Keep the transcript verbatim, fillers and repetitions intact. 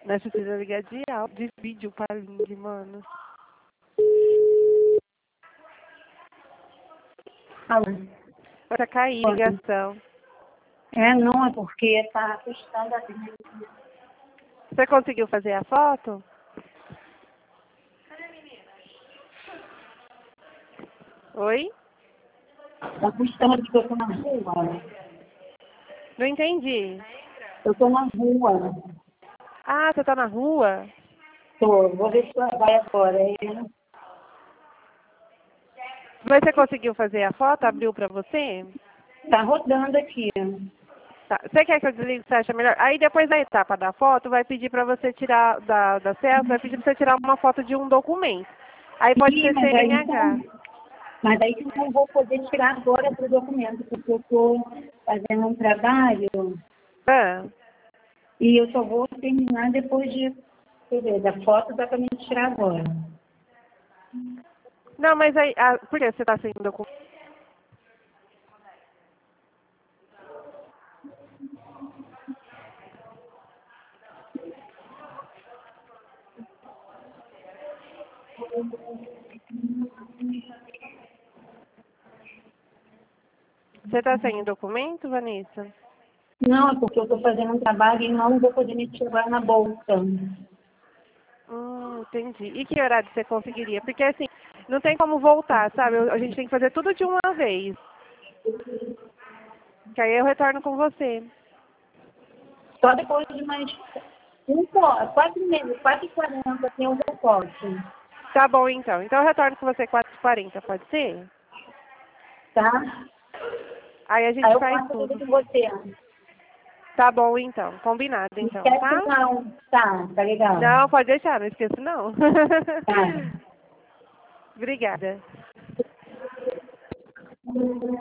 Nós precisamos ligar de áudio, de vídeo para Lindy, mano. Alô? Pra cair a ligação. É, não, é porque tá custando a vida. Você conseguiu fazer a foto? Oi? Tá custando porque eu tô na rua. Não entendi. Eu tô na rua. Ah, você tá na rua? Tô, vou ver se vai agora. É, Mas você conseguiu fazer a foto? Abriu pra você? tá rodando aqui. Tá. Você quer que eu desligue? Você acha melhor? Aí depois da etapa da foto, vai pedir pra você tirar, da, da selfie, vai pedir pra você tirar uma foto de um documento. Aí pode Sim, ser mas aí C N H. então, mas aí eu não vou poder tirar agora pro documento, porque eu tô fazendo um trabalho Ah. e eu só vou terminar depois de, quer dizer, da foto dá pra me tirar agora. Não, mas aí, ah, por que você tá sem documento? Você tá sem documento, Vanessa? Não, é porque eu tô fazendo um trabalho e não vou poder me tirar na bolsa. Hum, entendi. E que horário você conseguiria? Porque assim, não tem como voltar, sabe? A gente tem que fazer tudo de uma vez. Que aí eu retorno com você. Só depois de mais um, quatro meses, quatro e quarenta, assim, eu já posso. Tá bom, então. Então eu retorno com você quatro e quarenta, pode ser? Tá? Aí a Aí gente eu faz faço tudo tudo. com você. Tá bom, então. Combinado, Não então, esquece tá? não. Tá, tá legal. Não, pode deixar, não esqueço não. Tá. Obrigada.